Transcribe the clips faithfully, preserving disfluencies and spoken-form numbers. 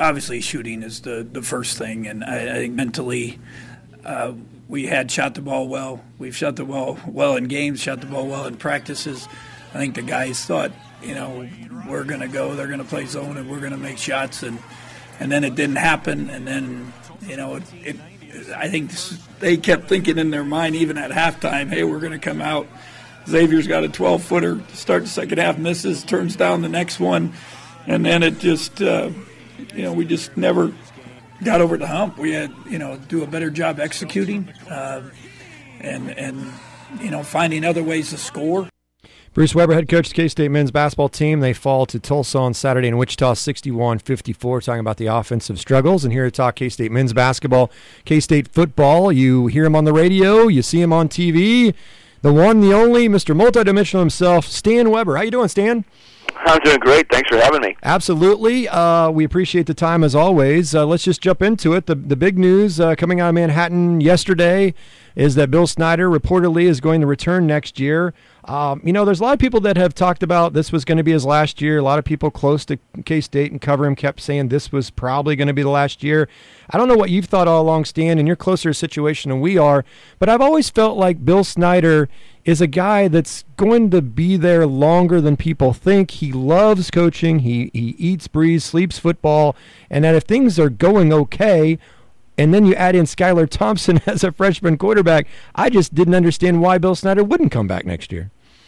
obviously shooting is the, the first thing, and I, I think mentally uh, we had shot the ball well. We've shot the ball well in games, shot the ball well in practices. I think the guys thought, you know, we're going to go, they're going to play zone, and we're going to make shots, and and then it didn't happen, and then, you know, it, it I think they kept thinking in their mind, even at halftime, hey, we're going to come out. Xavier's got a twelve-footer to start the second half, misses, turns down the next one, and then it just, uh, you know, we just never got over the hump. We had, you know, do a better job executing uh, and, and, you know, finding other ways to score. Bruce Weber, head coach of the K-State men's basketball team. They fall to Tulsa on Saturday in Wichita, sixty-one fifty-four, talking about the offensive struggles. And here to talk K-State men's basketball, K-State football. You hear him on the radio. You see him on T V. The one, the only, Mister Multidimensional himself, Stan Weber. How you doing, Stan? I'm doing great. Thanks for having me. Absolutely. Uh, we appreciate the time as always. Uh, let's just jump into it. The, the big news uh, coming out of Manhattan yesterday is that Bill Snyder reportedly is going to return next year. Um, you know, there's a lot of people that have talked about this was going to be his last year. A lot of people close to K-State and cover him kept saying this was probably going to be the last year. I don't know what you've thought all along, Stan, and you're closer to a situation than we are, but I've always felt like Bill Snyder is a guy that's going to be there longer than people think. He loves coaching. He, he eats, breathes, sleeps football, and that if things are going okay, and then you add in Skylar Thompson as a freshman quarterback, I just didn't understand why Bill Snyder wouldn't come back next year.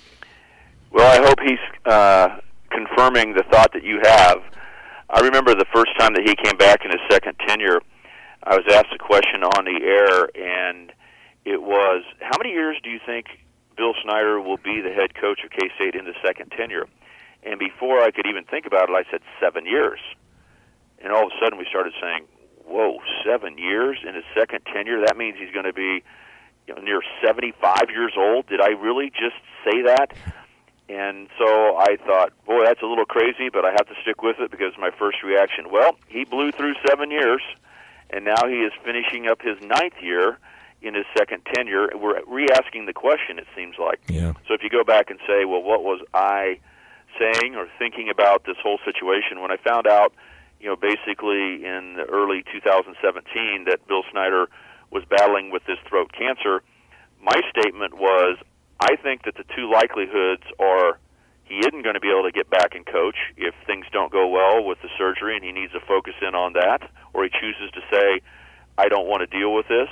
Well, I hope he's uh, confirming the thought that you have. I remember the first time that he came back in his second tenure, I was asked a question on the air, and it was, how many years do you think Bill Snyder will be the head coach of K-State in the second tenure? And before I could even think about it, I said seven years. And all of a sudden we started saying, whoa, seven years in his second tenure? That means he's going to be, you know, near seventy-five years old. Did I really just say that? And so I thought, boy, that's a little crazy, but I have to stick with it because my first reaction, well, he blew through seven years, and now he is finishing up his ninth year in his second tenure. We're re-asking the question, it seems like. Yeah. So if you go back and say, well, what was I saying or thinking about this whole situation when I found out, you know, basically in early two thousand seventeen that Bill Snyder was battling with this throat cancer, my statement was, I think that the two likelihoods are he isn't going to be able to get back and coach if things don't go well with the surgery and he needs to focus in on that, or he chooses to say, I don't want to deal with this,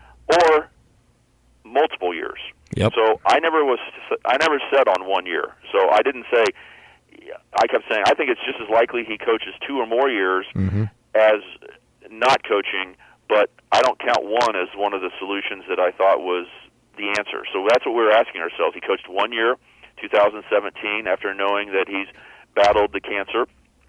or multiple years. Yep. So I never was I never said on one year. So I didn't say, I kept saying, I think it's just as likely he coaches two or more years mm-hmm. as not coaching, but I don't count one as one of the solutions that I thought was the answer. So that's what we were asking ourselves. He coached one year, two thousand seventeen, after knowing that he's battled the cancer.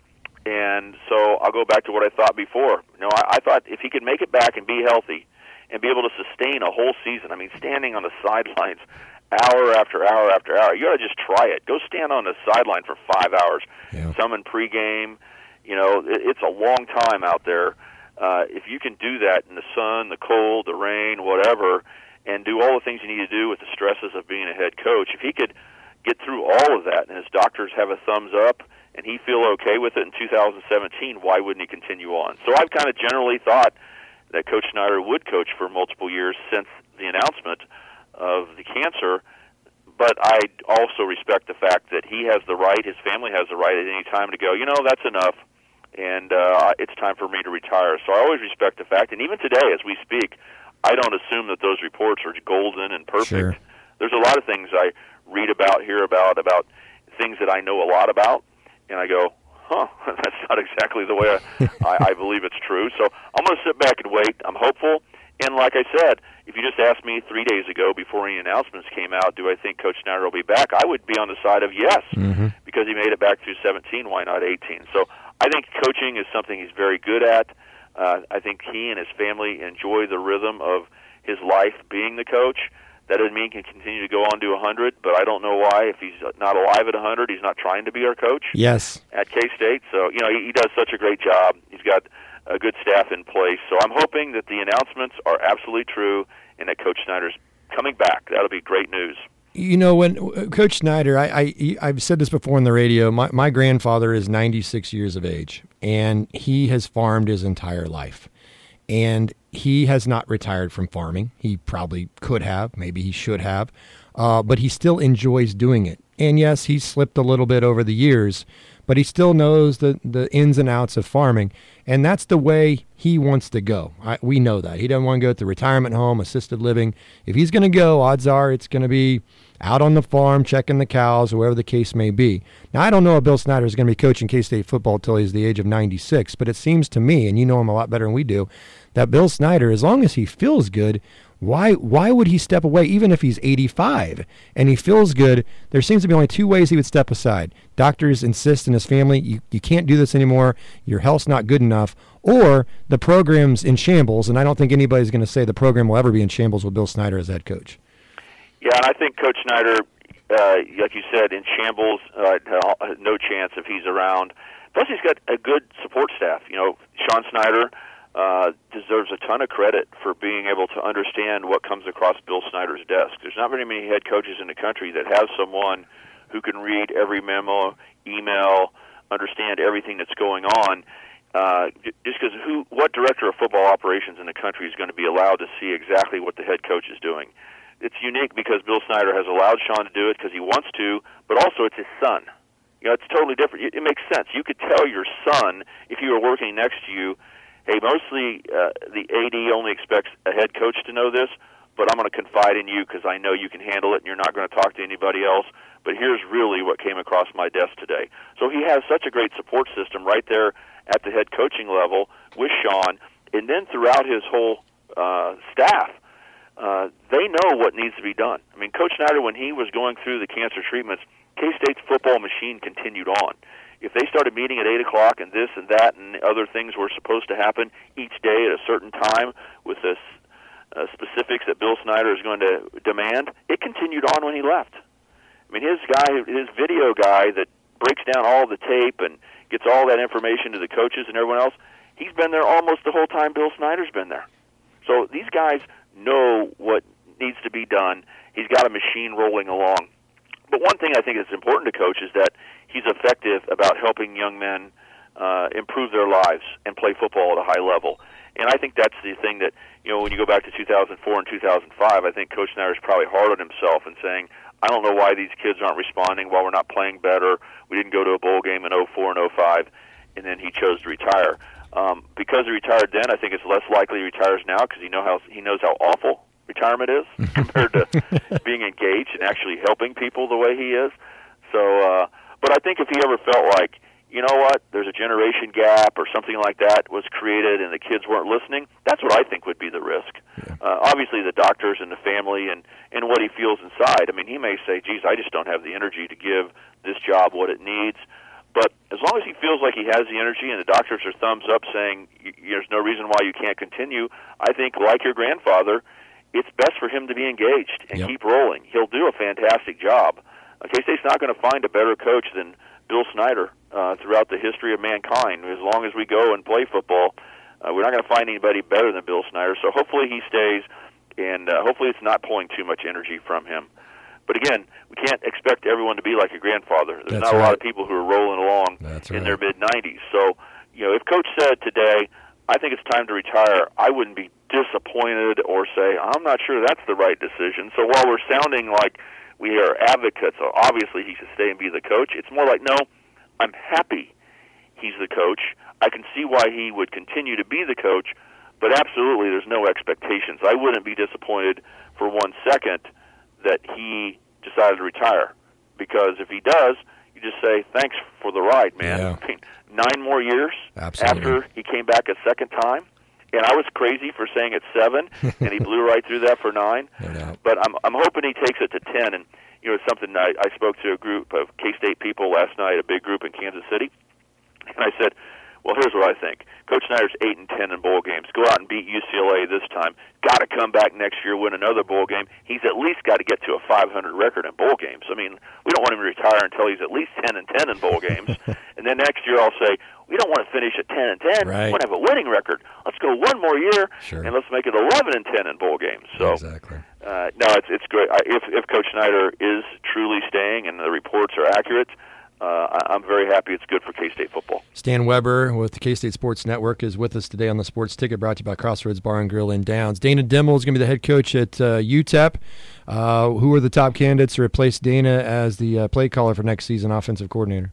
And so I'll go back to what I thought before. You know, I, I thought if he could make it back and be healthy and be able to sustain a whole season, I mean, standing on the sidelines hour after hour after hour, you ought to just try it. Go stand on the sideline for five hours. Yeah. Some in pregame. You know, it, it's a long time out there. Uh, if you can do that in the sun, the cold, the rain, whatever, and do all the things you need to do with the stresses of being a head coach, if he could get through all of that and his doctors have a thumbs up and he feel okay with it in two thousand seventeen, why wouldn't he continue on? So I've kind of generally thought that Coach Snyder would coach for multiple years since the announcement of the cancer, but I also respect the fact that he has the right, his family has the right at any time to go, you know, that's enough, and uh, it's time for me to retire. So I always respect the fact, and even today as we speak, I don't assume that those reports are golden and perfect. Sure. There's a lot of things I read about, hear about, about things that I know a lot about, and I go, huh, that's not exactly the way I, I, I believe it's true. So I'm going to sit back and wait. I'm hopeful. And like I said, if you just asked me three days ago before any announcements came out, do I think Coach Snyder will be back, I would be on the side of yes, mm-hmm. because he made it back through seventeen, why not eighteen? So I think coaching is something he's very good at. Uh, I think he and his family enjoy the rhythm of his life being the coach. That doesn't mean he can continue to go on to one hundred, but I don't know why. If he's not alive at one hundred, he's not trying to be our coach yes. at K-State. So, you know, he, he does such a great job. He's got a good staff in place. So I'm hoping that the announcements are absolutely true and that Coach Snyder's coming back. That'll be great news. You know, when uh, Coach Snyder, I, I, I've said this before on the radio, my, my grandfather is ninety-six years of age. and he has farmed his entire life. And he has not retired from farming. He probably could have, maybe he should have, uh, but he still enjoys doing it. And yes, he's slipped a little bit over the years, but he still knows the, the ins and outs of farming. And that's the way he wants to go. I, we know that. He doesn't want to go to retirement home, assisted living. If he's going to go, odds are it's going to be out on the farm, checking the cows, or whatever the case may be. Now, I don't know if Bill Snyder is going to be coaching K-State football until he's the age of ninety-six, but it seems to me, and you know him a lot better than we do, that Bill Snyder, as long as he feels good, why why would he step away even if he's eighty-five and he feels good? There seems to be only two ways he would step aside. Doctors insist in his family, you, you can't do this anymore, your health's not good enough, or the program's in shambles, and I don't think anybody's going to say the program will ever be in shambles with Bill Snyder as head coach. Yeah, and I think Coach Snyder, uh, like you said, in shambles, uh, no chance if he's around. Plus, he's got a good support staff. You know, Sean Snyder uh, deserves a ton of credit for being able to understand what comes across Bill Snyder's desk. There's not very many head coaches in the country that have someone who can read every memo, email, understand everything that's going on. Uh, just because who, what director of football operations in the country is going to be allowed to see exactly what the head coach is doing? It's unique because Bill Snyder has allowed Sean to do it because he wants to, but also it's his son. You know, it's totally different. It, it makes sense. You could tell your son, if he were working next to you, hey, mostly uh, the A D only expects a head coach to know this, but I'm going to confide in you because I know you can handle it and you're not going to talk to anybody else. But here's really what came across my desk today. So he has such a great support system right there at the head coaching level with Sean, and then throughout his whole uh, staff. Uh, they know what needs to be done. I mean, Coach Snyder, when he was going through the cancer treatments, K-State's football machine continued on. If they started meeting at eight o'clock and this and that and other things were supposed to happen each day at a certain time with the uh, specifics that Bill Snyder is going to demand, it continued on when he left. I mean, his guy, his video guy that breaks down all the tape and gets all that information to the coaches and everyone else, he's been there almost the whole time Bill Snyder's been there. So these guys know what needs to be done. He's got a machine rolling along. But one thing I think is important to coach is that he's effective about helping young men uh, improve their lives and play football at a high level. And I think that's the thing that, you know, when you go back to two thousand four and two thousand five, I think Coach Snyder's probably hard on himself and saying, I don't know why these kids aren't responding, why we're not playing better. We didn't go to a bowl game in oh four and oh five, and then he chose to retire. Um, because he retired then, I think it's less likely he retires now because he know how he knows how awful retirement is compared to being engaged and actually helping people the way he is. So, uh, but I think if he ever felt like, you know what, there's a generation gap or something like that was created and the kids weren't listening, that's what I think would be the risk. Yeah. Uh, obviously, the doctors and the family and, and what he feels inside. I mean, he may say, geez, I just don't have the energy to give this job what it needs. But as long as he feels like he has the energy and the doctors are thumbs up saying there's no reason why you can't continue, I think, like your grandfather, it's best for him to be engaged and yep. keep rolling. He'll do a fantastic job. Uh, K-State's not going to find a better coach than Bill Snyder uh, throughout the history of mankind. As long as we go and play football, uh, we're not going to find anybody better than Bill Snyder. So hopefully he stays, and uh, hopefully it's not pulling too much energy from him. But again, we can't expect everyone to be like your grandfather. There's That's not right. a lot of people who are rolling along That's in right. their mid-nineties. So, you know, if Coach said today, I think it's time to retire, I wouldn't be disappointed or say, I'm not sure that's the right decision. So while we're sounding like we are advocates, so obviously he should stay and be the coach, it's more like, no, I'm happy he's the coach. I can see why he would continue to be the coach, but absolutely there's no expectations. I wouldn't be disappointed for one second that he decided to retire, because if he does, you just say, thanks for the ride, man. Yeah. I mean, nine more years Absolutely. After he came back a second time, and I was crazy for saying it's seven, and he blew right through that for nine. No doubt. But I'm I'm hoping he takes it to ten, and you know, it's something I, I spoke to a group of K-State people last night, a big group in Kansas City, and I said, well, here's what I think. Coach Snyder's eight and ten in bowl games. Go out and beat U C L A this time. Got to come back next year, win another bowl game. He's at least got to get to a five hundred record in bowl games. I mean, we don't want him to retire until he's at least ten and ten in bowl games. And then next year I'll say, we don't want to finish at ten and ten. Right. We want to have a winning record. Let's go one more year, sure. and let's make it eleven and ten in bowl games. So, exactly. uh, no, it's it's great. I, if if Coach Snyder is truly staying and the reports are accurate, uh, I, I'm very happy it's good for K-State football. Stan Weber with the K-State Sports Network is with us today on the Sports Ticket, brought to you by Crossroads Bar and Grill in Downs. Dana Dimel is going to be the head coach at uh, U T E P. Uh, who are the top candidates to replace Dana as the uh, play caller for next season, offensive coordinator?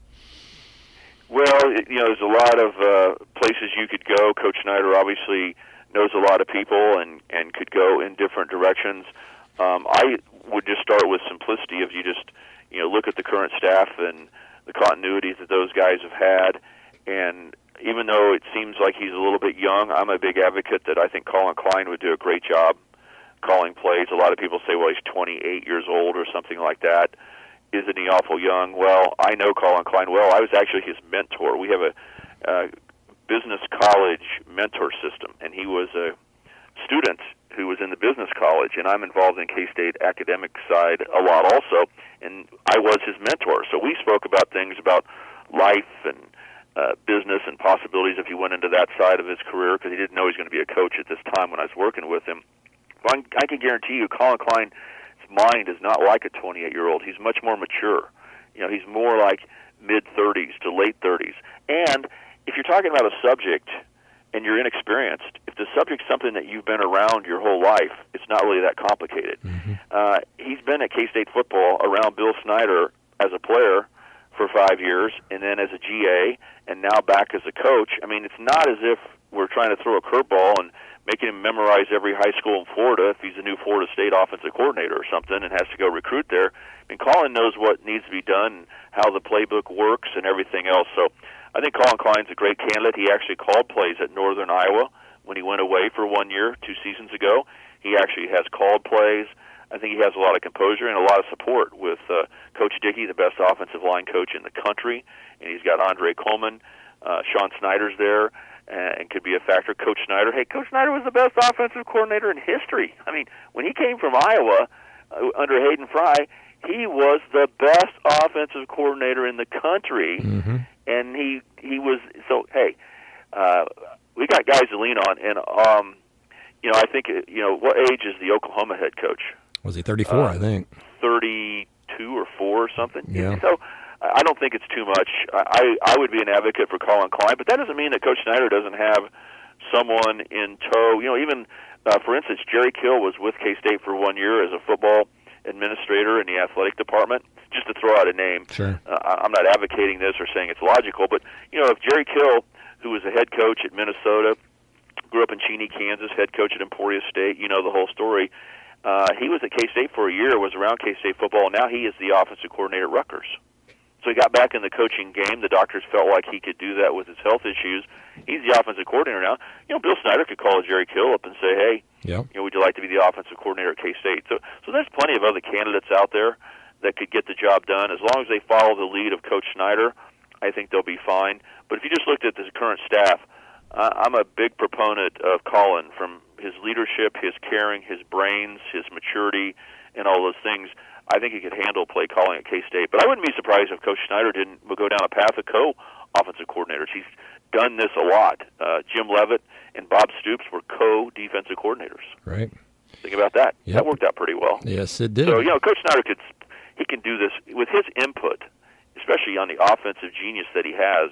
Well, you know, there's a lot of uh, places you could go. Coach Snyder obviously knows a lot of people and, and could go in different directions. Um, I would just start with simplicity. If you just, you know, look at the current staff and the continuities that those guys have had, and even though it seems like he's a little bit young, I'm a big advocate that I think Colin Klein would do a great job calling plays. A lot of people say, well, he's twenty-eight years old or something like that. Isn't he awful young? Well, I know Colin Klein well. I was actually his mentor. We have a uh, business college mentor system, and he was a student who was in the business college, and I'm involved in K-State academic side a lot also, and I was his mentor. So we spoke about things about life and uh, business and possibilities if he went into that side of his career, because he didn't know he was going to be a coach at this time when I was working with him. But I can guarantee you Colin Klein's mind is not like a twenty-eight-year-old. He's much more mature. You know, he's more like mid-thirties to late thirties. And if you're talking about a subject and you're inexperienced, if the subject's something that you've been around your whole life, it's not really that complicated. Mm-hmm. Uh, he's been at K-State football around Bill Snyder as a player for five years, and then as a G A, and now back as a coach. I mean, it's not as if we're trying to throw a curveball and making him memorize every high school in Florida if he's a new Florida State offensive coordinator or something and has to go recruit there. I mean, Colin knows what needs to be done, how the playbook works, and everything else. So I think Colin Klein's a great candidate. He actually called plays at Northern Iowa when he went away for one year, two seasons ago. He actually has called plays. I think he has a lot of composure and a lot of support with uh, Coach Dickey, the best offensive line coach in the country, and he's got Andre Coleman. Uh, Sean Snyder's there and could be a factor. Coach Snyder, hey, Coach Snyder was the best offensive coordinator in history. I mean, when he came from Iowa uh, under Hayden Fry, he was the best offensive coordinator in the country, mm-hmm. and he he was so. Hey, uh, we got guys to lean on, and um, you know, I think you know what age is the Oklahoma head coach? Was he thirty-four? Uh, I think thirty-two or four or something. Yeah. So I don't think it's too much. I I would be an advocate for Colin Klein, but that doesn't mean that Coach Snyder doesn't have someone in tow. You know, even uh, for instance, Jerry Kill was with K-State for one year as a football administrator in the athletic department. Just to throw out a name, sure. uh, I'm not advocating this or saying it's logical, but you know, if Jerry Kill, who was a head coach at Minnesota, grew up in Cheney, Kansas, head coach at Emporia State, you know the whole story. Uh, he was at K-State for a year, was around K-State football, and now he is the offensive coordinator at Rutgers. So he got back in the coaching game. The doctors felt like he could do that with his health issues. He's the offensive coordinator now. You know, Bill Snyder could call Jerry Kill up and say, hey, yep. you know, would you like to be the offensive coordinator at K-State? So, so there's plenty of other candidates out there that could get the job done. As long as they follow the lead of Coach Snyder, I think they'll be fine. But if you just looked at the current staff, uh, I'm a big proponent of Colin, from his leadership, his caring, his brains, his maturity, and all those things. I think he could handle play calling at K-State. But I wouldn't be surprised if Coach Snyder didn't go down a path of co-offensive coordinators. He's done this a lot. Uh, Jim Leavitt and Bob Stoops were co-defensive coordinators. Right. Think about that. Yep. That worked out pretty well. Yes, it did. So, you know, Coach Snyder could he can do this with his input, especially on the offensive genius that he has.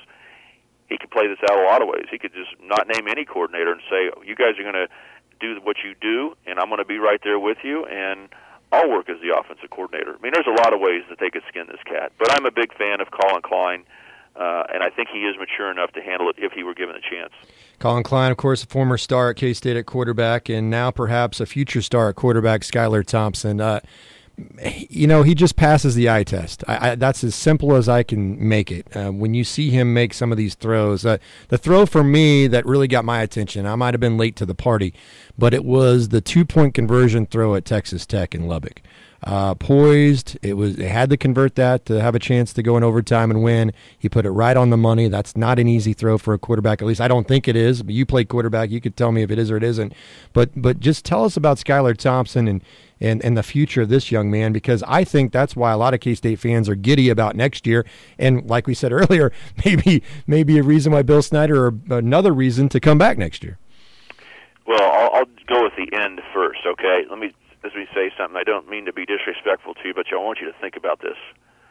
He could play this out a lot of ways. He could just not name any coordinator and say, you guys are going to do what you do, and I'm going to be right there with you, and I'll work as the offensive coordinator. I mean, there's a lot of ways that they could skin this cat. But I'm a big fan of Colin Klein, uh, and I think he is mature enough to handle it if he were given a chance. Colin Klein, of course, a former star at K-State at quarterback, and now perhaps a future star at quarterback, Skylar Thompson. Uh, you know, he just passes the eye test. I, I, that's as simple as I can make it. Uh, when you see him make some of these throws, uh, the throw for me that really got my attention, I might have been late to the party, but it was the two-point conversion throw at Texas Tech in Lubbock. Uh, poised, it was. They had to convert that to have a chance to go in overtime and win. He put it right on the money. That's not an easy throw for a quarterback. At least I don't think it is. But you play quarterback, you could tell me if it is or it isn't. But but just tell us about Skylar Thompson and and and the future of this young man, because I think that's why a lot of K-State fans are giddy about next year. And like we said earlier, maybe maybe a reason why Bill Snyder, or another reason to come back next year. Well, I'll, I'll go with the end first. Okay, let me. As we say something, I don't mean to be disrespectful to you, but I want you to think about this.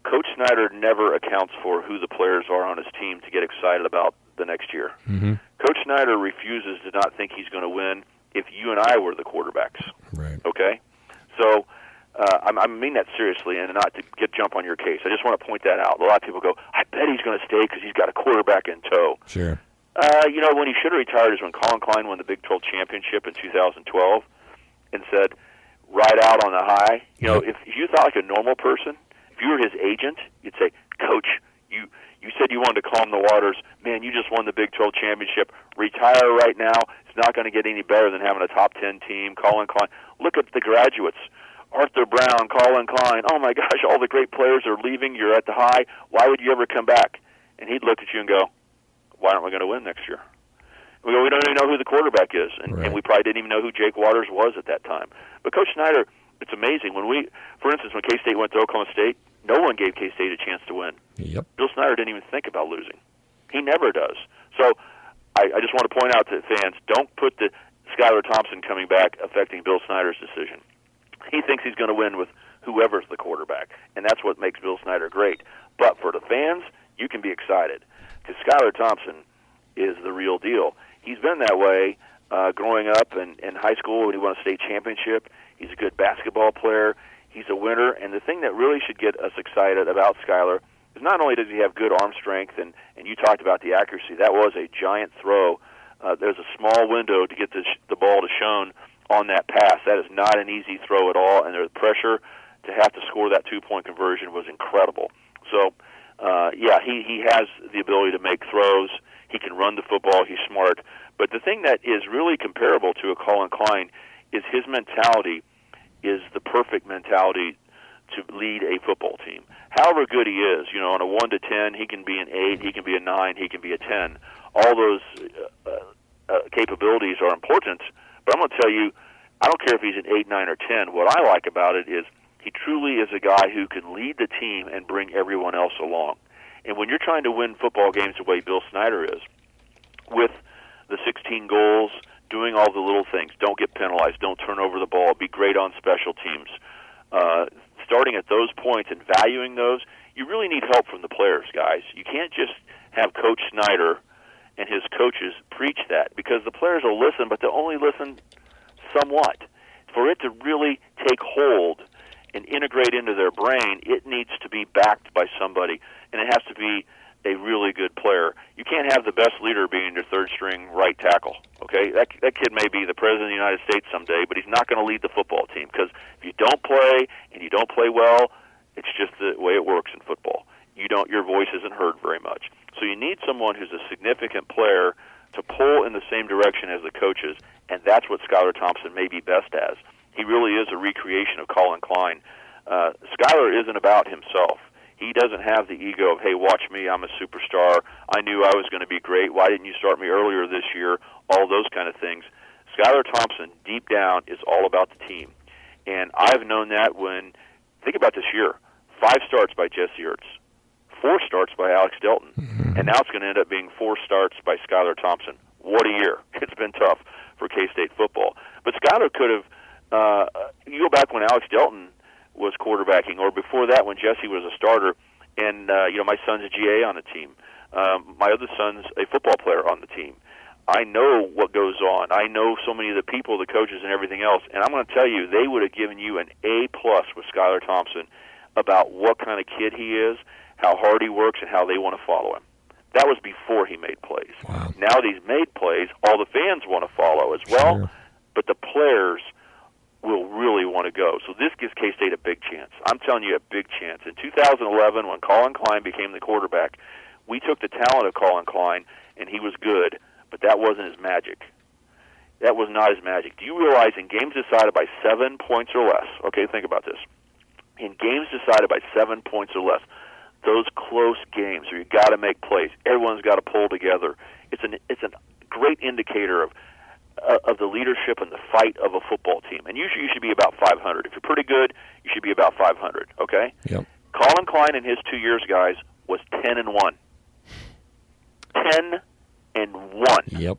Coach Snyder never accounts for who the players are on his team to get excited about the next year. Mm-hmm. Coach Snyder refuses to not think he's going to win if you and I were the quarterbacks. Right. Okay? So uh, I, I mean that seriously, and not to get jump on your case. I just want to point that out. A lot of people go, I bet he's going to stay because he's got a quarterback in tow. Sure. Uh, you know, when he should have retired is when Colin Klein won the Big twelve championship in two thousand twelve and said, ride out on the high. You know, if, if you thought like a normal person, if you were his agent, you'd say, Coach, you you said you wanted to calm the waters. Man, you just won the Big twelve championship. Retire right now. It's not going to get any better than having a top ten team. Colin Klein. Look at the graduates. Arthur Brown, Colin Klein. Oh, my gosh, all the great players are leaving. You're at the high. Why would you ever come back? And he'd look at you and go, why aren't we going to win next year? We go, we don't even know who the quarterback is, and, right. and we probably didn't even know who Jake Waters was at that time. But Coach Snyder, it's amazing. When we, for instance, when K-State went to Oklahoma State, no one gave K-State a chance to win. Yep. Bill Snyder didn't even think about losing. He never does. So I, I just want to point out to fans, don't put the Skylar Thompson coming back affecting Bill Snyder's decision. He thinks he's going to win with whoever's the quarterback, and that's what makes Bill Snyder great. But for the fans, you can be excited because Skylar Thompson is the real deal. He's been that way uh, growing up in, in high school when he won a state championship. He's a good basketball player. He's a winner. And the thing that really should get us excited about Skylar is not only does he have good arm strength, and, and you talked about the accuracy. That was a giant throw. Uh, there's a small window to get the, sh- the ball to Schoen on that pass. That is not an easy throw at all, and the pressure to have to score that two-point conversion was incredible. So, uh, yeah, he, he has the ability to make throws. He can run the football. He's smart. But the thing that is really comparable to a Colin Klein is his mentality is the perfect mentality to lead a football team. However good he is, you know, on a one to ten, he can be an eight, he can be a nine, he can be a ten. All those uh, uh, capabilities are important, but I'm going to tell you, I don't care if he's an eight, nine, or ten. What I like about it is he truly is a guy who can lead the team and bring everyone else along. And when you're trying to win football games the way Bill Snyder is, with the sixteen goals, doing all the little things, don't get penalized, don't turn over the ball, be great on special teams, uh, starting at those points and valuing those, you really need help from the players, guys. You can't just have Coach Snyder and his coaches preach that, because the players will listen, but they'll only listen somewhat. For it to really take hold and integrate into their brain, it needs to be backed by somebody, and it has to be a really good player. You can't have the best leader being your third-string right tackle, okay? That that kid may be the president of the United States someday, but he's not going to lead the football team, because if you don't play and you don't play well, it's just the way it works in football. You don't, your voice isn't heard very much. So you need someone who's a significant player to pull in the same direction as the coaches, and that's what Skylar Thompson may be best as. He really is a recreation of Colin Klein. Uh, Skylar isn't about himself. He doesn't have the ego of, hey, watch me, I'm a superstar. I knew I was going to be great. Why didn't you start me earlier this year? All those kind of things. Skylar Thompson, deep down, is all about the team. And I've known that when, think about this year, five starts by Jesse Ertz, four starts by Alex Delton, mm-hmm. and now it's going to end up being four starts by Skylar Thompson. What a year. It's been tough for K-State football. But Skylar could have, uh, you go back when Alex Delton was quarterbacking, or before that when Jesse was a starter, and uh, you know, my son's a G A on the team. Um, my other son's a football player on the team. I know what goes on. I know so many of the people, the coaches, and everything else, and I'm going to tell you, they would have given you an A plus with Skylar Thompson about what kind of kid he is, how hard he works, and how they want to follow him. That was before he made plays. Wow. Now that he's made plays, all the fans want to follow as well, sure. but the players will really want to go. So this gives K-State a big chance. I'm telling you, a big chance. In two thousand eleven, when Colin Klein became the quarterback, we took the talent of Colin Klein, and he was good, but that wasn't his magic. That was not his magic. Do you realize in games decided by seven points or less, okay, think about this. In games decided by seven points or less, those close games where you got to make plays, everyone's got to pull together, it's an it's a great indicator of Uh, of the leadership and the fight of a football team. And usually you should be about five hundred. If you're pretty good, you should be about five hundred, okay? Yep. Colin Klein in his two years, guys, was ten and one. ten and one. Yep.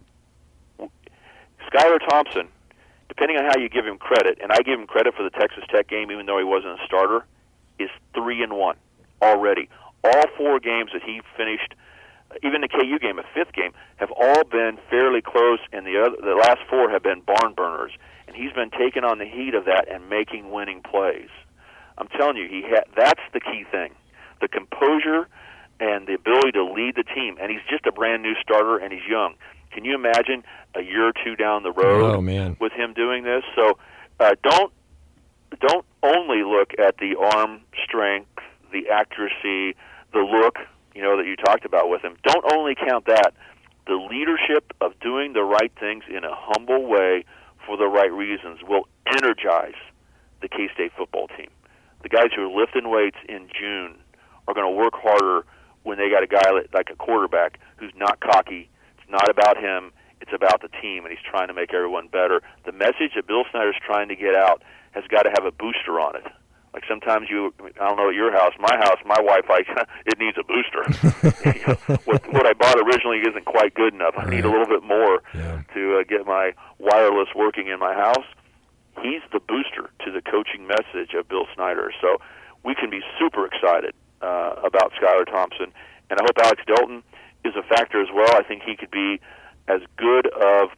Skylar Thompson, depending on how you give him credit, and I give him credit for the Texas Tech game even though he wasn't a starter, is three and one. already. All four games that he finished, even the K U game, a fifth game, have all been fairly close, and the other, the last four have been barn burners. And he's been taking on the heat of that and making winning plays. I'm telling you, he ha- that's the key thing. The composure and the ability to lead the team. And he's just a brand new starter, and he's young. Can you imagine a year or two down the road oh, man. with him doing this? So uh, don't don't only look at the arm strength, the accuracy, the look, you know, that you talked about with him. Don't only count that. The leadership of doing the right things in a humble way for the right reasons will energize the K-State football team. The guys who are lifting weights in June are going to work harder when they got a guy like a quarterback who's not cocky. It's not about him. It's about the team, and he's trying to make everyone better. The message that Bill Snyder's trying to get out has got to have a booster on it. Like sometimes you, I don't know, at your house, my house, my wife, like, it needs a booster. You know, what, what I bought originally isn't quite good enough. I need a little bit more yeah. to uh, get my wireless working in my house. He's the booster to the coaching message of Bill Snyder. So we can be super excited uh, about Skylar Thompson. And I hope Alex Delton is a factor as well. I think he could be as good of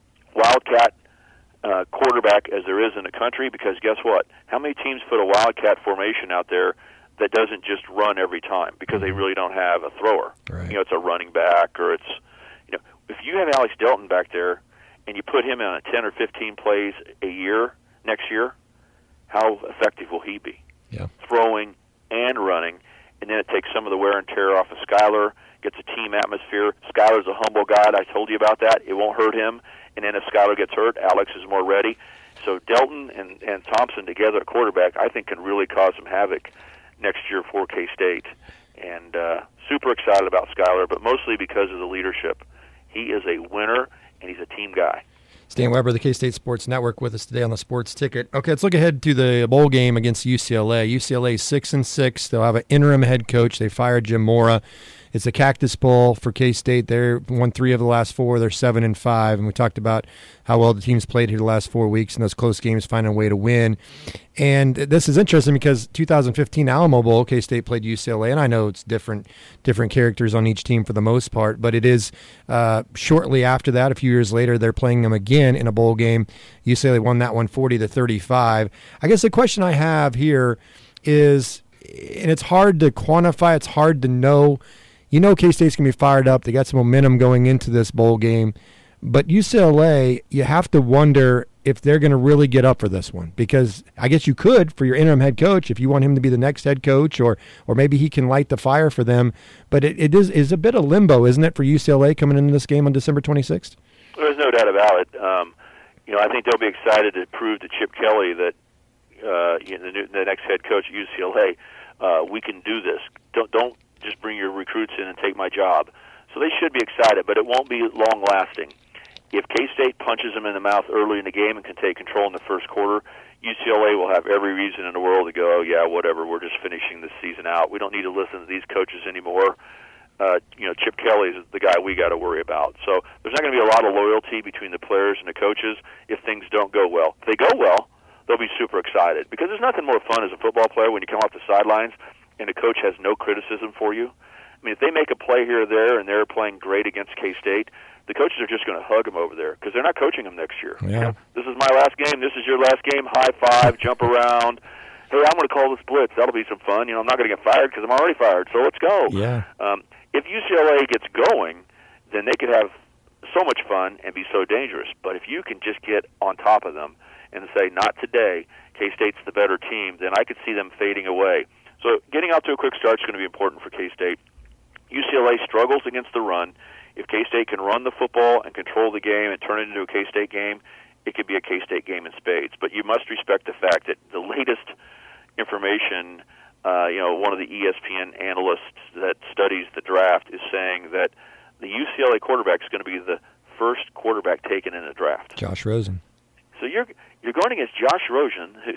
Wildcat uh, quarterback as there is in the country, because guess what? How many teams put a Wildcat formation out there that doesn't just run every time because they really don't have a thrower? Right. You know, it's a running back, or it's, you know, if you have Alex Delton back there and you put him on a ten or fifteen plays a year next year, how effective will he be? Yeah. Throwing and running, and then it takes some of the wear and tear off of Skylar, gets a team atmosphere. Skylar's a humble guy. I told you about that. It won't hurt him. And then if Skylar gets hurt, Alex is more ready. So Delton and, and Thompson together at quarterback, I think, can really cause some havoc next year for K-State. And uh, super excited about Skylar, but mostly because of the leadership. He is a winner, and he's a team guy. Stan Weber, the K-State Sports Network, with us today on the Sports Ticket. Okay, let's look ahead to the bowl game against U C L A. U C L A six and six. They'll have an interim head coach. They fired Jim Mora. It's a Cactus Bowl for K-State. They're won three of the last four. They're seven and five. And we talked about how well the team's played here the last four weeks and those close games, finding a way to win. And this is interesting because two thousand fifteen Alamo Bowl, K-State played U C L A, and I know it's different different characters on each team for the most part, but it is uh, shortly after that, a few years later, they're playing them again in a bowl game. U C L A won that one forty to thirty-five. I guess the question I have here is, and it's hard to quantify, it's hard to know. You know K-State's going to be fired up. They got some momentum going into this bowl game. But U C L A, you have to wonder if they're going to really get up for this one, because I guess you could for your interim head coach if you want him to be the next head coach, or or maybe he can light the fire for them. But it, it is, is a bit of limbo, isn't it, for U C L A coming into this game on December twenty-sixth? There's no doubt about it. Um, you know, I think they'll be excited to prove to Chip Kelly that uh, you know, the, new, the next head coach at U C L A, uh, we can do this. Don't don't just bring your recruits in and take my job. So they should be excited, but it won't be long-lasting. If K-State punches them in the mouth early in the game and can take control in the first quarter, U C L A will have every reason in the world to go, oh, yeah, whatever, we're just finishing this season out. We don't need to listen to these coaches anymore. Uh, you know, Chip Kelly is the guy we got to worry about. So there's not going to be a lot of loyalty between the players and the coaches if things don't go well. If they go well, they'll be super excited, because there's nothing more fun as a football player when you come off the sidelines and the coach has no criticism for you. I mean, if they make a play here or there and they're playing great against K-State, the coaches are just going to hug them over there because they're not coaching them next year. Yeah. You know, this is my last game. This is your last game. High five, jump around. Hey, I'm going to call this blitz. That'll be some fun. You know, I'm not going to get fired because I'm already fired, so let's go. Yeah. Um, if U C L A gets going, then they could have so much fun and be so dangerous. But if you can just get on top of them and say, not today, K-State's the better team, then I could see them fading away. So getting out to a quick start is going to be important for K-State. U C L A struggles against the run. If K-State can run the football and control the game and turn it into a K-State game, it could be a K-State game in spades. But you must respect the fact that the latest information, uh, you know, one of the E S P N analysts that studies the draft is saying that the U C L A quarterback is going to be the first quarterback taken in the draft. Josh Rosen. So you're you're going against Josh Rosen, who,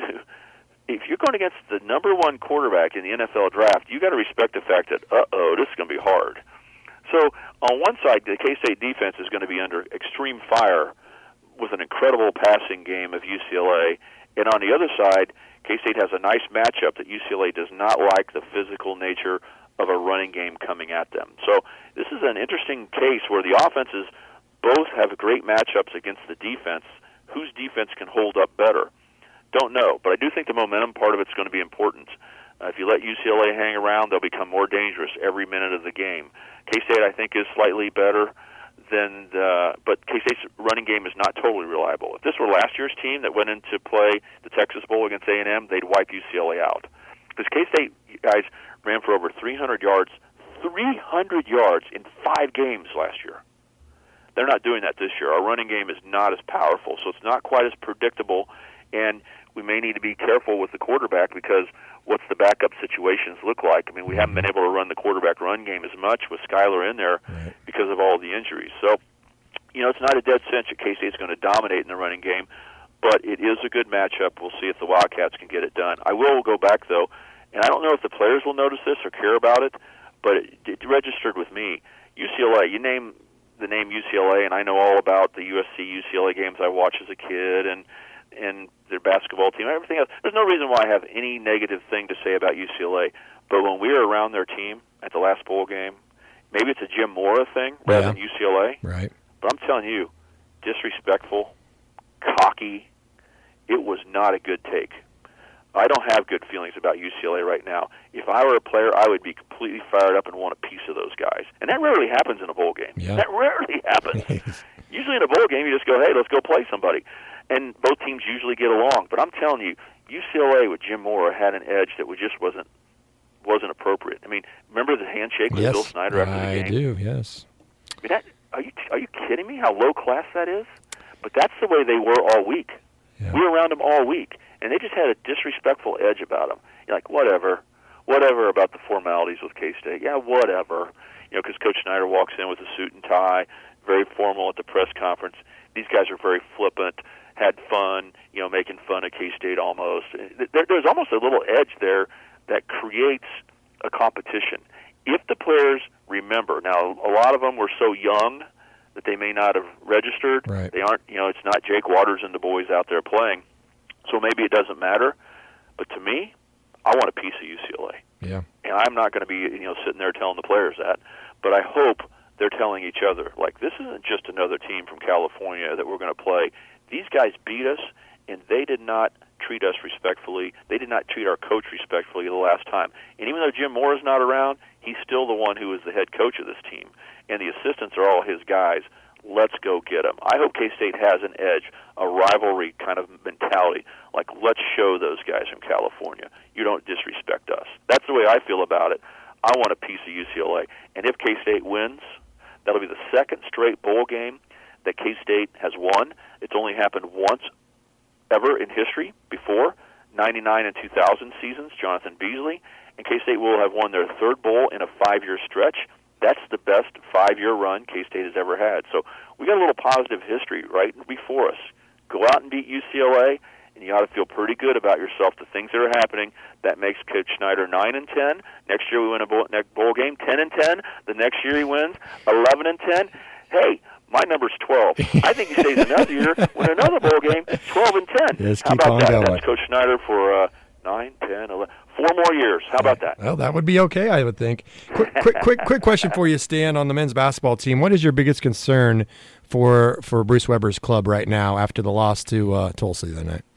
if you're going against the number one quarterback in the N F L draft, you got to respect the fact that, uh-oh, this is going to be hard. So on one side, the K-State defense is going to be under extreme fire with an incredible passing game of U C L A, And on the other side, K-State has a nice matchup that U C L A does not like, the physical nature of a running game coming at them. So this is an interesting case where the offenses both have great matchups against the defense. Whose defense can hold up better? Don't know, but I do think the momentum part of it's going to be important. Uh, if you let U C L A hang around, they'll become more dangerous every minute of the game. K-State, I think, is slightly better than, the, but K-State's running game is not totally reliable. If this were last year's team that went into play the Texas Bowl against A and M, they'd wipe U C L A out. Because K-State guys ran for over three hundred yards, three hundred yards in five games last year. They're not doing that this year. Our running game is not as powerful, so it's not quite as predictable, and we may need to be careful with the quarterback because what's the backup situations look like? I mean, we haven't been able to run the quarterback run game as much with Skyler in there right. because of all the injuries. So, you know, it's not a dead cinch that K-State's going to dominate in the running game, but it is a good matchup. We'll see if the Wildcats can get it done. I will go back, though, and I don't know if the players will notice this or care about it, but it, it registered with me. U C L A, you name the name U C L A, and I know all about the U S C U C L A games I watched as a kid and and their basketball team, everything else. There's no reason why I have any negative thing to say about U C L A, but when we were around their team at the last bowl game, maybe it's a Jim Mora thing rather yeah. than U C L A, right? But I'm telling you, disrespectful, cocky, it was not a good take. I don't have good feelings about U C L A right now. If I were a player, I would be completely fired up and want a piece of those guys. And that rarely happens in a bowl game. Yeah. That rarely happens. Usually in a bowl game, you just go, hey, let's go play somebody. And both teams usually get along. But I'm telling you, U C L A with Jim Mora had an edge that just wasn't wasn't appropriate. I mean, remember the handshake with yes, Bill Snyder after I the game? I do, yes. I mean, that, are you are you kidding me? How low class that is? But that's the way they were all week. Yeah. We were around them all week, and they just had a disrespectful edge about them. You're like, whatever, whatever about the formalities with K-State. Yeah, whatever. You know, because Coach Snyder walks in with a suit and tie, very formal at the press conference. These guys are very flippant, had fun, you know, making fun of K-State almost. There, there's almost a little edge there that creates a competition. If the players remember, now a lot of them were so young that they may not have registered. Right. They aren't, you know, it's not Jake Waters and the boys out there playing. So maybe it doesn't matter. But to me, I want a piece of U C L A. Yeah. And I'm not going to be, you know, sitting there telling the players that. But I hope they're telling each other, like, this isn't just another team from California that we're going to play. These guys beat us, and they did not treat us respectfully. They did not treat our coach respectfully the last time. And even though Jim Moore is not around, he's still the one who is the head coach of this team. And the assistants are all his guys. Let's go get them. I hope K-State has an edge, a rivalry kind of mentality. Like, let's show those guys from California. You don't disrespect us. That's the way I feel about it. I want a piece of U C L A. And if K-State wins, that'll be the second straight bowl game that K-State has won. It's only happened once ever in history before, ninety-nine and two thousand seasons, Jonathan Beasley. And K-State will have won their third bowl in a five-year stretch. That's the best five-year run K-State has ever had. So we got a little positive history right before us. Go out and beat U C L A, and you ought to feel pretty good about yourself, the things that are happening. That makes Coach Snyder nine and ten. Next year we win a bowl, next bowl game, ten and ten. The next year he wins eleven and ten. Hey, my number's twelve. I think he stays another year, win another bowl game, twelve and ten. Yes, How keep about on that? going. That's Coach Snyder for uh, nine, ten, eleven. Four more years. How about that? Well, that would be okay, I would think. Quick, quick, quick, quick question for you, Stan, on the men's basketball team. What is your biggest concern for for Bruce Weber's club right now after the loss to uh, Tulsa the other night?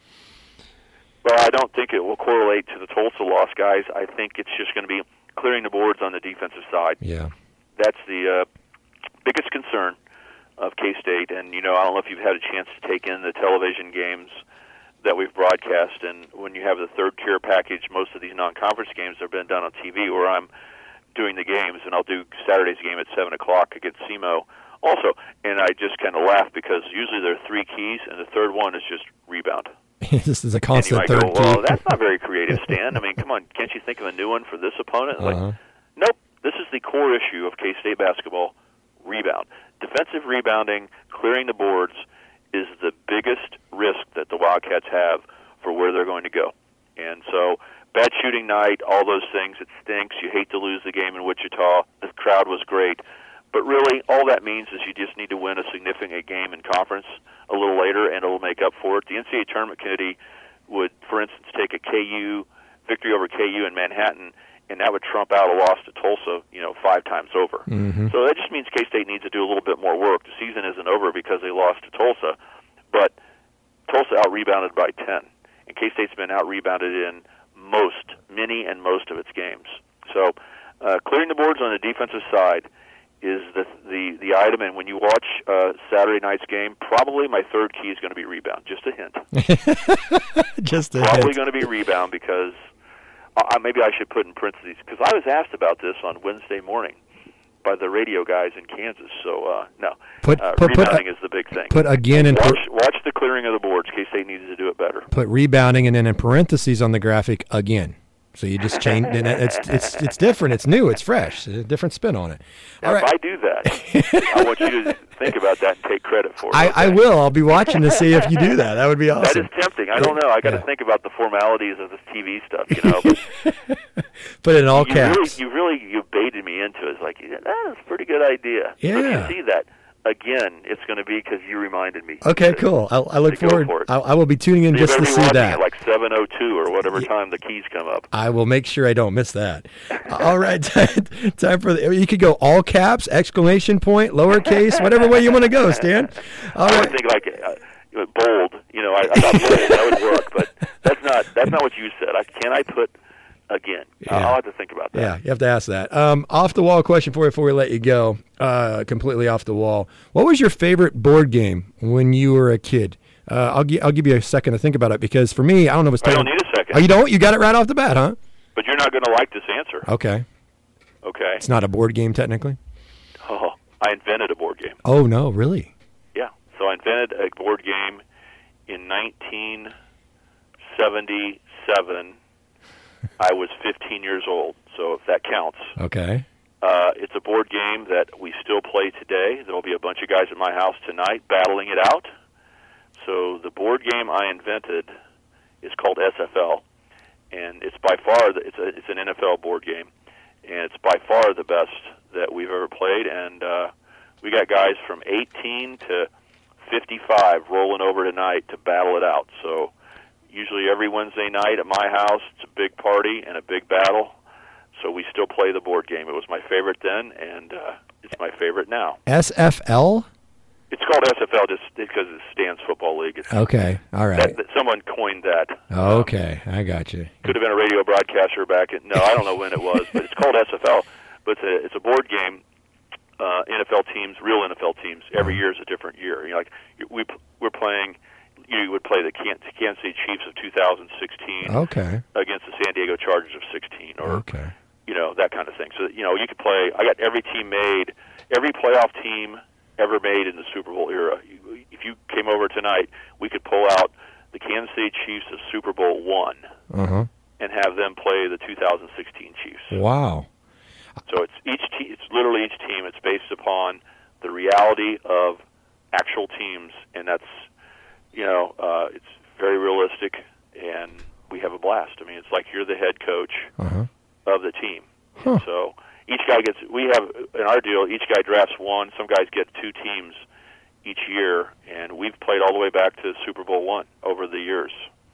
Well, I don't think it will correlate to the Tulsa loss, guys. I think it's just going to be clearing the boards on the defensive side. Yeah, that's the uh, biggest concern of K-State. And you know, I don't know if you've had a chance to take in the television games that we've broadcast, and when you have the third tier package, most of these non-conference games have been done on T V where I'm doing the games, and I'll do Saturday's game at seven o'clock against S E M O also. And I just kind of laugh because usually there are three keys, and the third one is just rebound. This is a constant and you might third go, well, key. that's not very creative, Stan. I mean, come on, can't you think of a new one for this opponent? Like, uh-huh. Nope, this is the core issue of K-State basketball, rebound. Defensive rebounding, clearing the boards, is the biggest risk that the Wildcats have for where they're going to go. And so, bad shooting night, all those things, it stinks. You hate to lose the game in Wichita. The crowd was great. But really, all that means is you just need to win a significant game in conference a little later, and it'll make up for it. The N C double A Tournament Committee would, for instance, take a K U victory over K U in Manhattan, and that would trump out a loss to Tulsa, you know, five times over. Mm-hmm. So that just means K-State needs to do a little bit more work. The season isn't over because they lost to Tulsa, but Tulsa out-rebounded by ten, and K-State's been out-rebounded in most, many and most of its games. So uh, clearing the boards on the defensive side is the the the item, and when you watch uh, Saturday night's game, probably my third key is going to be rebound. Just a hint. Just a probably hint. going to be rebound because uh, maybe I should put in parentheses, because I was asked about this on Wednesday morning by the radio guys in Kansas. So uh, no, Put, uh, put, rebounding put, is the big thing. Put again in watch, per- watch the clearing of the boards. K-State needs to do it better. Put rebounding and then in parentheses on the graphic again. So you just change, and it's it's it's different. It's new. It's fresh. A different spin on it. Now, All right. if I do that, I want you to think about that and take credit for it. I, okay? I will. I'll be watching to see if you do that. That would be awesome. That is tempting. I don't know. I got to Yeah. think about the formalities of this T V stuff, you know. But Put it in all you caps. really, you really, you baited me into it. It's like, yeah, that's a pretty good idea. Yeah. If you see that again, it's going to be because you reminded me. Okay, to- cool. I, I look to go forward. for it. I, I will be tuning in You just better to be see watching that. at like seven oh two or whatever time the keys come up. I will make sure I don't miss that. All right, time for the, you could go all caps, exclamation point, lowercase, whatever way you want to go, Stan. All I right. would think like uh, bold, you know. I, I thought bold, that would work, but that's not that's not what you said. I, can I put again? Yeah. I'll have to think about that. Yeah, you have to ask that. Um, off the wall question for you before we let you go. Uh, completely off the wall. What was your favorite board game when you were a kid? Uh, I'll gi- I'll give you a second to think about it, because for me, I don't know what's. I don't need a second. Oh, you don't? You got it right off the bat, huh? But you're not going to like this answer. Okay. Okay. It's not a board game technically. Oh, I invented a board game. Oh no, really? Yeah. So I invented a board game in nineteen seventy-seven. I was fifteen years old, so if that counts. Okay. Uh, it's a board game that we still play today. There will be a bunch of guys at my house tonight battling it out. So the board game I invented is called S F L, and it's by far the, it's a, it's an N F L board game, and it's by far the best that we've ever played. And uh, we got guys from eighteen to fifty-five rolling over tonight to battle it out. So usually every Wednesday night at my house, it's a big party and a big battle. So we still play the board game. It was my favorite then, and uh, it's my favorite now. S F L? It's called S F L just because it stands Football League. It's, Okay. All right. that, that someone coined that. Okay. I got you. Could have been a radio broadcaster back in, no, I don't know when it was, but it's called S F L. But it's a, it's a board game. Uh, N F L teams, real N F L teams, every year is a different year. You know, like we we're playing, you would play the Kansas City Chiefs of two thousand sixteen Okay. against the San Diego Chargers of sixteen, or Okay. you know, that kind of thing. So you know, you could play. I got every team made, every playoff team ever made in the Super Bowl era. You, if you came over tonight, we could pull out the Kansas City Chiefs of Super Bowl one Uh-huh. and have them play the two thousand sixteen Chiefs. Wow. So it's each te- it's literally each team. It's based upon the reality of actual teams, and that's you know uh, it's very realistic, and we have a blast. I mean, it's like you're the head coach Uh-huh. of the team. Huh. So each guy gets. We have in our deal. Each guy drafts one. Some guys get two teams each year, and we've played all the way back to Super Bowl one over the years.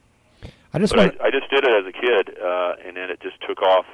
I just But want I, I just did it as a kid, uh, and then it just took off.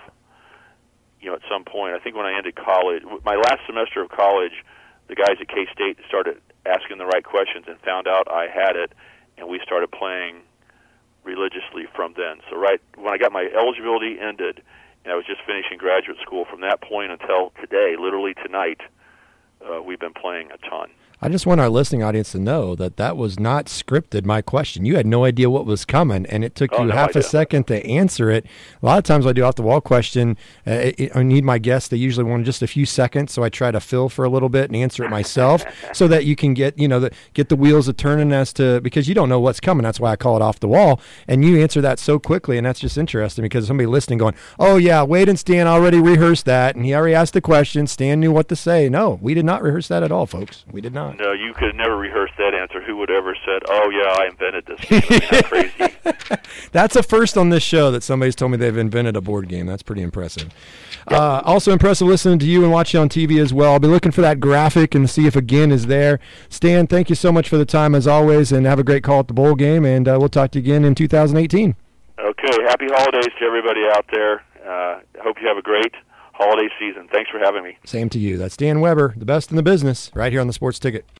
You know, at some point, I think when I ended college, my last semester of college, the guys at K-State started asking the right questions and found out I had it, and we started playing religiously from then. So right when I got my eligibility ended, and I was just finishing graduate school, from that point until today, literally tonight, uh, we've been playing a ton. I just want our listening audience to know that that was not scripted, my question. You had no idea what was coming, and it took Oh, you no half idea. a second to answer it. A lot of times I do off-the-wall question. Uh, it, I need my guests. They usually want just a few seconds, so I try to fill for a little bit and answer it myself so that you can get, you know, the, get the wheels a turning as to, because you don't know what's coming. That's why I call it off the wall. And you answer that so quickly, and that's just interesting because somebody listening going, oh, yeah, Wade and Stan already rehearsed that, and he already asked the question. Stan knew what to say. No, we did not rehearse that at all, folks. We did not. Uh, no, you could never rehearse that answer. Who would ever said, "Oh yeah, I invented this game"? I mean, how crazy. That's a first on this show that somebody's told me they've invented a board game. That's pretty impressive. Uh, also impressive listening to you and watching on T V as well. I'll be looking for that graphic and see if again is there. Stan, thank you so much for the time as always, and have a great call at the bowl game. And uh, we'll talk to you again in two thousand eighteen. Okay, happy holidays to everybody out there. Uh, I hope you have a great holiday season. Thanks for having me. Same to you. That's Dan Weber, the best in the business, right here on the Sports Ticket.